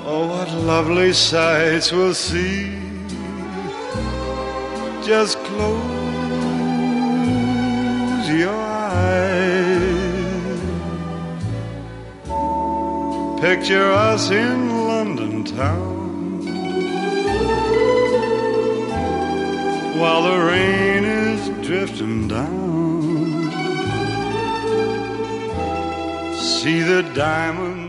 Oh, what lovely sights we'll see. Just close your eyes. Picture us in London town while the rain is drifting down. See the diamonds